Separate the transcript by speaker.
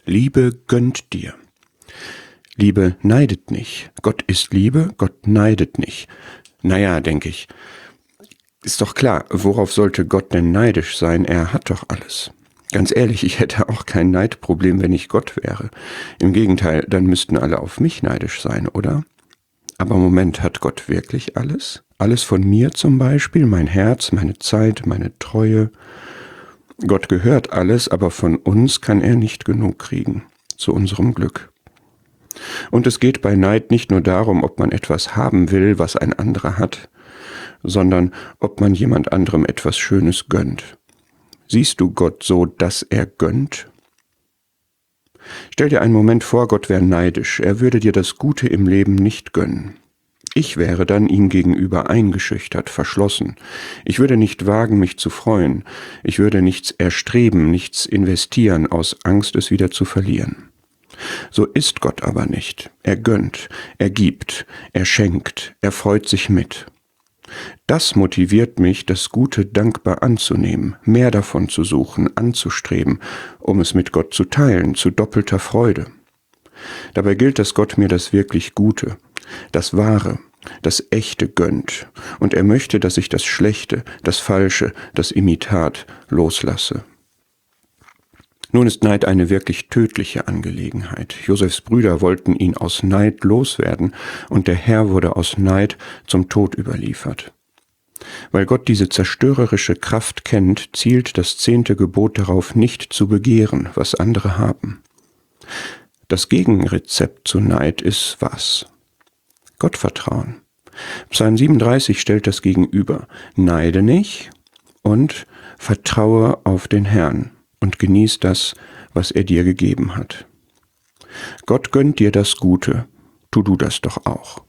Speaker 1: Liebe gönnt dir. Liebe neidet nicht. Gott ist Liebe, Gott neidet nicht. Naja, denke ich, ist doch klar, worauf sollte Gott denn neidisch sein? Er hat doch alles. Ganz ehrlich, ich hätte auch kein Neidproblem, wenn ich Gott wäre. Im Gegenteil, dann müssten alle auf mich neidisch sein, oder? Aber Moment, hat Gott wirklich alles? Alles von mir zum Beispiel, mein Herz, meine Zeit, meine Treue. Gott gehört alles, aber von uns kann er nicht genug kriegen, zu unserem Glück. Und es geht bei Neid nicht nur darum, ob man etwas haben will, was ein anderer hat, sondern ob man jemand anderem etwas Schönes gönnt. Siehst du Gott so, dass er gönnt? Stell dir einen Moment vor, Gott wäre neidisch, er würde dir das Gute im Leben nicht gönnen. Ich wäre dann ihm gegenüber eingeschüchtert, verschlossen. Ich würde nicht wagen, mich zu freuen. Ich würde nichts erstreben, nichts investieren, aus Angst, es wieder zu verlieren. So ist Gott aber nicht. Er gönnt, er gibt, er schenkt, er freut sich mit. Das motiviert mich, das Gute dankbar anzunehmen, mehr davon zu suchen, anzustreben, um es mit Gott zu teilen, zu doppelter Freude. Dabei gilt, dass Gott mir das wirklich Gute, das Wahre, das Echte gönnt, und er möchte, dass ich das Schlechte, das Falsche, das Imitat loslasse. Nun ist Neid eine wirklich tödliche Angelegenheit. Josefs Brüder wollten ihn aus Neid loswerden, und der Herr wurde aus Neid zum Tod überliefert. Weil Gott diese zerstörerische Kraft kennt, zielt das 10. Gebot darauf, nicht zu begehren, was andere haben. Das Gegenrezept zu Neid ist was? Gottvertrauen. Psalm 37 stellt das gegenüber. Neide nicht und vertraue auf den Herrn und genieß das, was er dir gegeben hat. Gott gönnt dir das Gute, tu du das doch auch.